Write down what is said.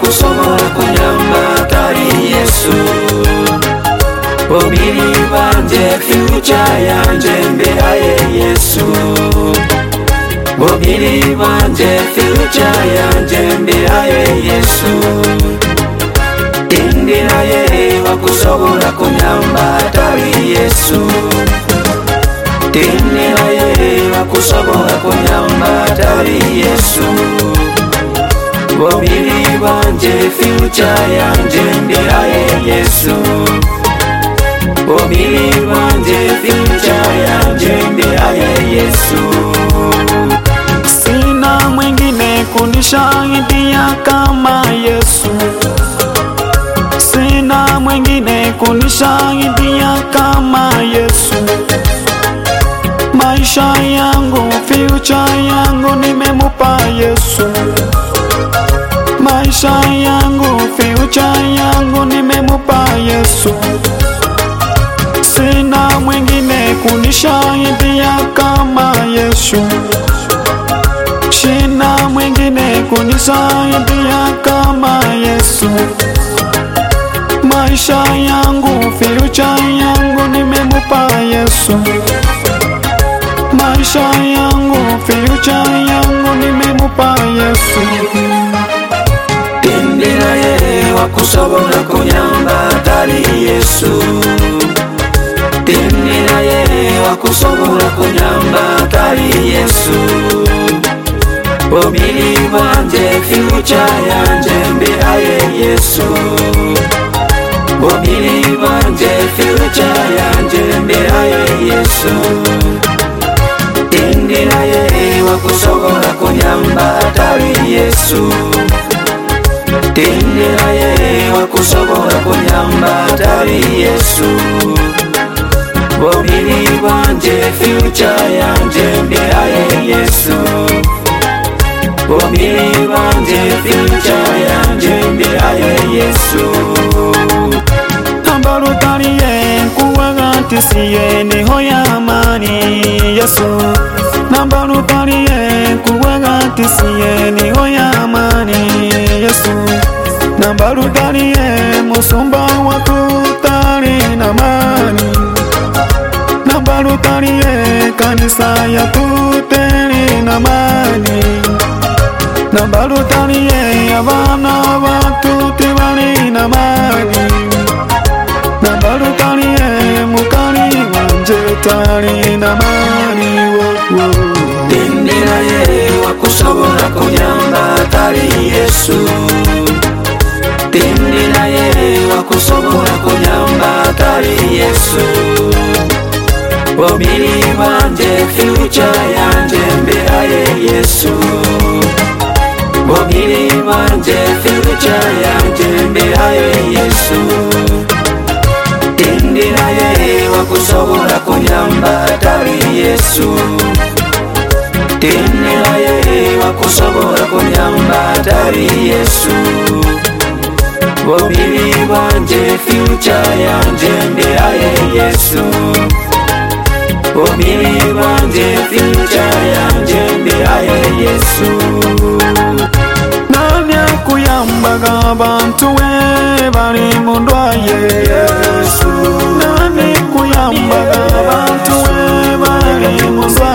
wakusobola kunyamba atali Yesu. Omubiri gwanje future yanje mberaye Yesu. Omubiri gwanje future yanje mberaye Yesu. Tindiraye wakusobola kunyamba atali Yesu. Tindiraye wakusobola kunyamba atali Yesu. Omubiri gwanje future yanje mberaye Yesu. Omubiri gwanje future yanje mberaye Yesu. Sina mwingine kunishahidia kama Yesu. Sina mwingine kunishahidia kama Yesu. Maisha yangu, future yangu nimemupa Yesu. Maisha yangu, future yangu nimemupa Yesu. Sina mwingine kunishahidia kama Yesu. Sina mwingine kunisaidia kama Yesu. Maisha yangu, future yangu nimemupa Yesu. Maisha yangu, future yangu nimemupa Yesu. Tindiraye wakusobola kunyamba atali Yesu. Tindiraye wakusobola kunyamba atali Yesu. Omubiri gwanje future yanje mberaye Yesu. Omubiri gwanje future yanje mberaye Yesu. Tindiraye wakusobola kunyamba atali Yesu. Tindiraye wakusobola kunyamba atali Yesu. Omubiri gwanje future yanje mberaye Yesu. Omubiri gwanje future yanje mberaye Yesu. Nambalutaliye kuwagatisiye niho y'amani Yesu. Nambalutaliye kuwagatisiye niho y'amani Yesu. Nambalutaliye musumba wakutali n'amani. Nambalutaliye kanisa yakuteli n'amani. Nambalutaliye abana batuti bali n'amani. Nambalutaliye mukali wanje tali n'amani. Tindiraye wakusobola kunyamba atali Yesu. Tindiraye wakusobola kunyamba atali Yesu. Omubiri gwanje future yanje mberaye Yesu. Omubiri gwanje future yanje mberaye Yesu. Tindiraye wakusobola kunyamba atali Yesu. Tindiraye wakusobola kunyamba atali Yesu. Omubiri gwanje future yanje mberaye Yesu. Omubiri gwanje future yanje mberaye Yesu. Nani akuyambaga abantu we bali mu ndwaye Yesu. Nani akuyambaga abantu we bali mu ndwaye